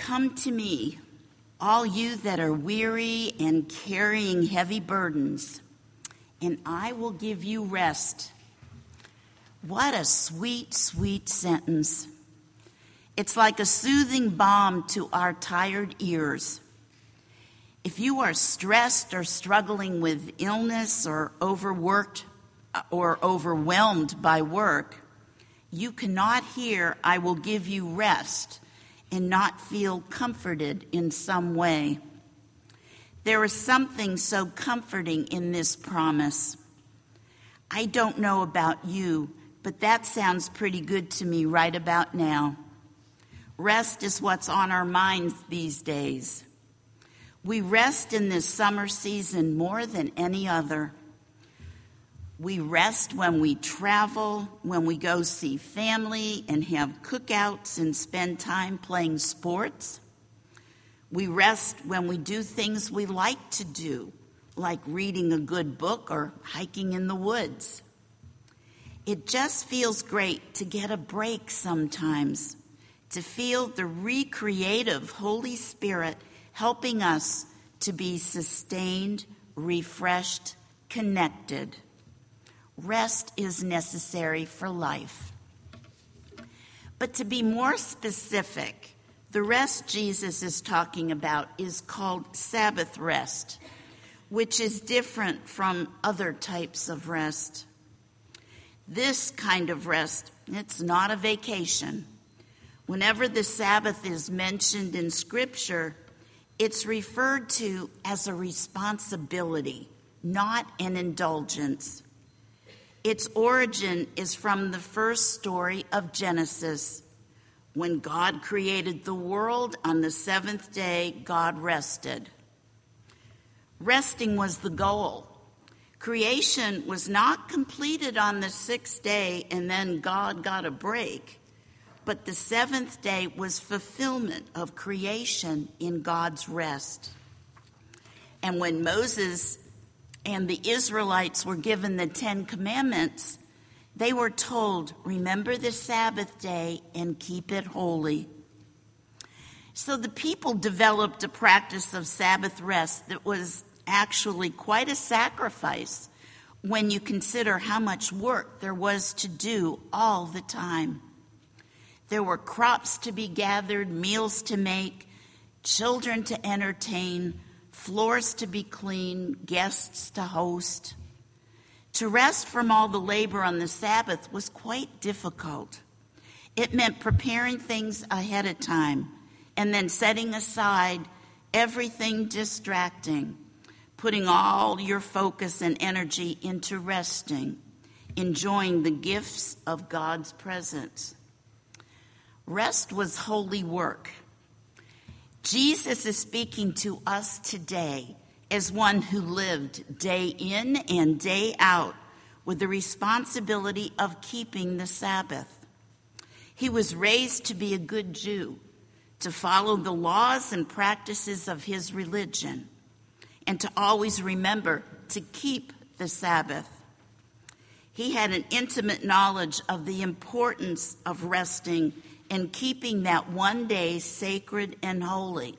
Come to me, all you that are weary and carrying heavy burdens, and I will give you rest. What a sweet, sweet sentence. It's like a soothing balm to our tired ears. If you are stressed or struggling with illness or overworked or overwhelmed by work, you cannot hear, I will give you rest, and not feel comforted in some way. There is something so comforting in this promise. I don't know about you, but that sounds pretty good to me right about now. Rest is what's on our minds these days. We rest in this summer season more than any other. We rest when we travel, when we go see family and have cookouts and spend time playing sports. We rest when we do things we like to do, like reading a good book or hiking in the woods. It just feels great to get a break sometimes, to feel the recreative Holy Spirit helping us to be sustained, refreshed, connected. Rest is necessary for life. But to be more specific, the rest Jesus is talking about is called Sabbath rest, which is different from other types of rest. This kind of rest, it's not a vacation. Whenever the Sabbath is mentioned in Scripture, it's referred to as a responsibility, not an indulgence. Its origin is from the first story of Genesis. When God created the world, on the seventh day, God rested. Resting was the goal. Creation was not completed on the sixth day and then God got a break. But the seventh day was fulfillment of creation in God's rest. And when Moses and the Israelites were given the 10 Commandments, they were told, remember the Sabbath day and keep it holy. So the people developed a practice of Sabbath rest that was actually quite a sacrifice when you consider how much work there was to do all the time. There were crops to be gathered, meals to make, children to entertain, floors to be cleaned, guests to host. To rest from all the labor on the Sabbath was quite difficult. It meant preparing things ahead of time and then setting aside everything distracting, putting all your focus and energy into resting, enjoying the gifts of God's presence. Rest was holy work. Jesus is speaking to us today as one who lived day in and day out with the responsibility of keeping the Sabbath. He was raised to be a good Jew, to follow the laws and practices of his religion, and to always remember to keep the Sabbath. He had an intimate knowledge of the importance of resting and keeping that one day sacred and holy.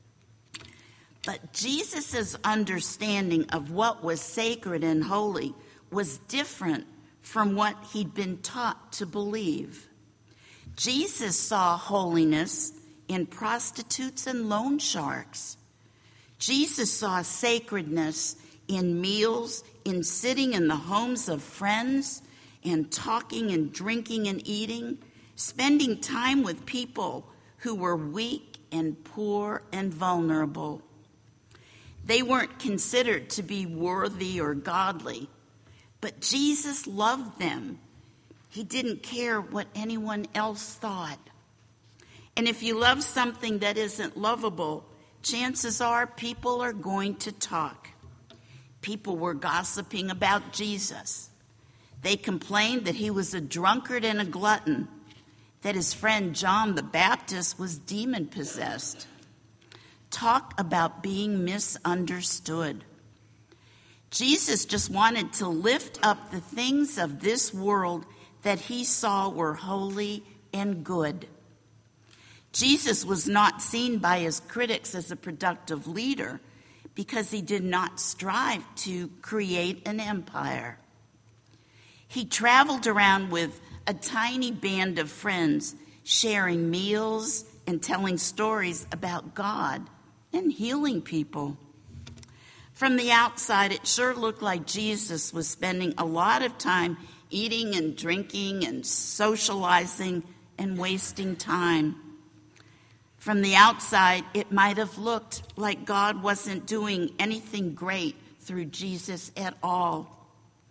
But Jesus' understanding of what was sacred and holy was different from what he'd been taught to believe. Jesus saw holiness in prostitutes and loan sharks. Jesus saw sacredness in meals, in sitting in the homes of friends, and talking and drinking and eating, spending time with people who were weak and poor and vulnerable. They weren't considered to be worthy or godly, but Jesus loved them. He didn't care what anyone else thought. And if you love something that isn't lovable, chances are people are going to talk. People were gossiping about Jesus. They complained that he was a drunkard and a glutton, that his friend John the Baptist was demon-possessed. Talk about being misunderstood. Jesus just wanted to lift up the things of this world that he saw were holy and good. Jesus was not seen by his critics as a productive leader because he did not strive to create an empire. He traveled around with a tiny band of friends, sharing meals and telling stories about God and healing people. From the outside, it sure looked like Jesus was spending a lot of time eating and drinking and socializing and wasting time. From the outside, it might have looked like God wasn't doing anything great through Jesus at all.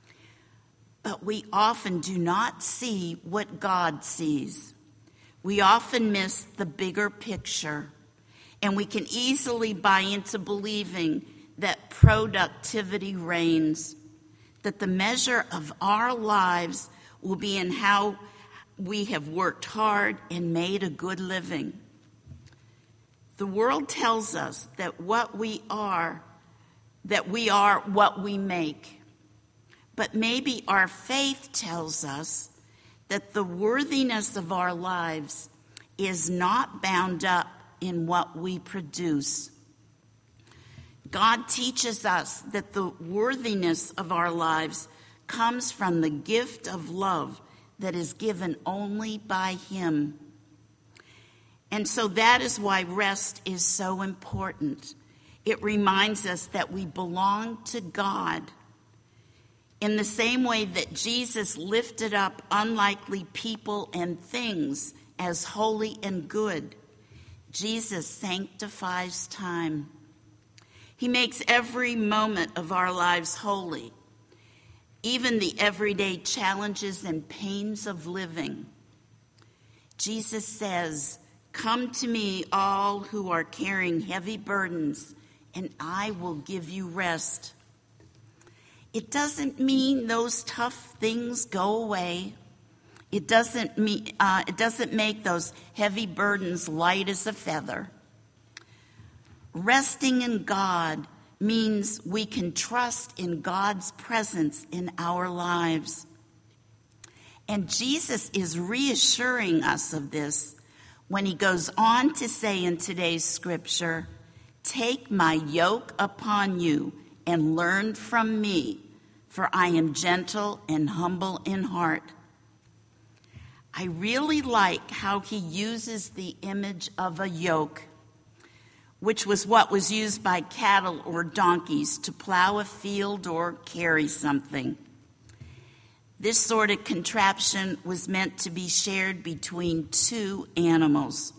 But we often do not see what God sees. We often miss the bigger picture, and we can easily buy into believing that productivity reigns, that the measure of our lives will be in how we have worked hard and made a good living. The world tells us that we are what we make. But maybe our faith tells us that the worthiness of our lives is not bound up in what we produce. God teaches us that the worthiness of our lives comes from the gift of love that is given only by Him. And so that is why rest is so important. It reminds us that we belong to God. In the same way that Jesus lifted up unlikely people and things as holy and good, Jesus sanctifies time. He makes every moment of our lives holy, even the everyday challenges and pains of living. Jesus says, "Come to me, all who are carrying heavy burdens, and I will give you rest." It doesn't mean those tough things go away. It doesn't make those heavy burdens light as a feather. Resting in God means we can trust in God's presence in our lives. And Jesus is reassuring us of this when he goes on to say in today's scripture, "Take my yoke upon you and learn from me, for I am gentle and humble in heart." I really like how he uses the image of a yoke, which was what was used by cattle or donkeys to plow a field or carry something. This sort of contraption was meant to be shared between two animals.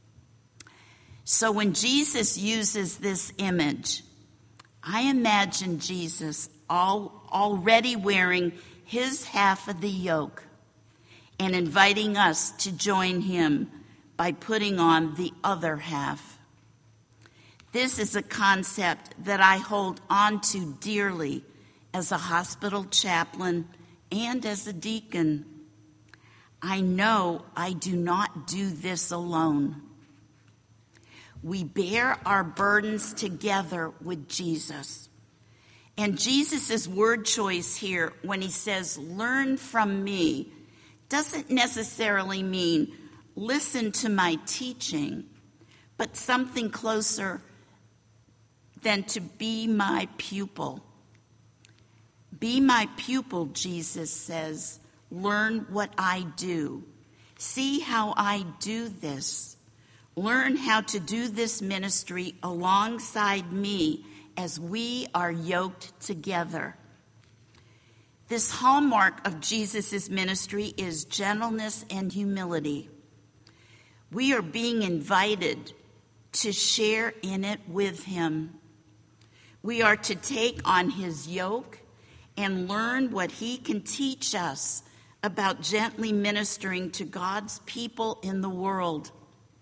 So when Jesus uses this image, I imagine Jesus already wearing his half of the yoke and inviting us to join him by putting on the other half. This is a concept that I hold on to dearly as a hospital chaplain and as a deacon. I know I do not do this alone. We bear our burdens together with Jesus. And Jesus' word choice here when he says, "Learn from me," doesn't necessarily mean listen to my teaching, but something closer than to be my pupil. Be my pupil, Jesus says. Learn what I do. See how I do this. Learn how to do this ministry alongside me as we are yoked together. This hallmark of Jesus' ministry is gentleness and humility. We are being invited to share in it with him. We are to take on his yoke and learn what he can teach us about gently ministering to God's people in the world.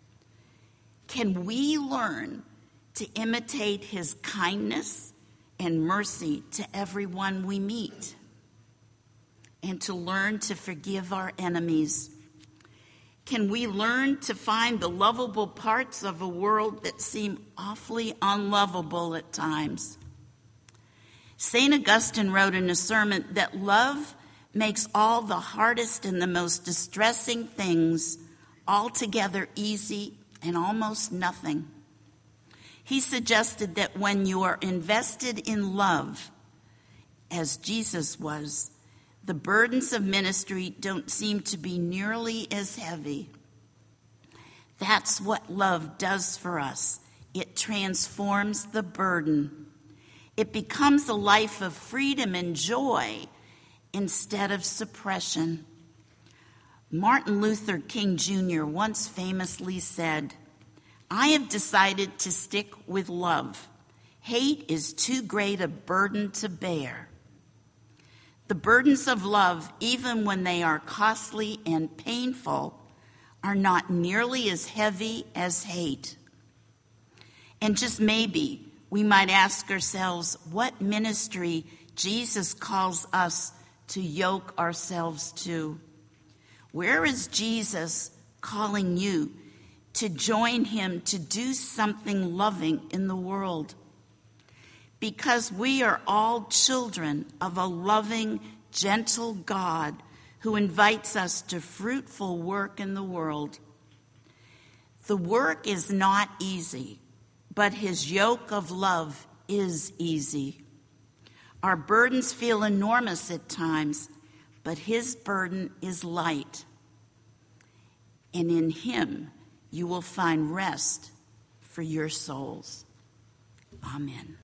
Can we learn to imitate his kindness and mercy to everyone we meet? And to learn to forgive our enemies? Can we learn to find the lovable parts of a world that seem awfully unlovable at times? St. Augustine wrote in a sermon that love makes all the hardest and the most distressing things altogether easy and almost nothing. He suggested that when you are invested in love, as Jesus was, the burdens of ministry don't seem to be nearly as heavy. That's what love does for us. It transforms the burden. It becomes a life of freedom and joy instead of suppression. Martin Luther King Jr. once famously said, "I have decided to stick with love. Hate is too great a burden to bear." The burdens of love, even when they are costly and painful, are not nearly as heavy as hate. And just maybe we might ask ourselves what ministry Jesus calls us to yoke ourselves to. Where is Jesus calling you to join him to do something loving in the world? Because we are all children of a loving, gentle God who invites us to fruitful work in the world. The work is not easy, but his yoke of love is easy. Our burdens feel enormous at times, but his burden is light. And in him, you will find rest for your souls. Amen.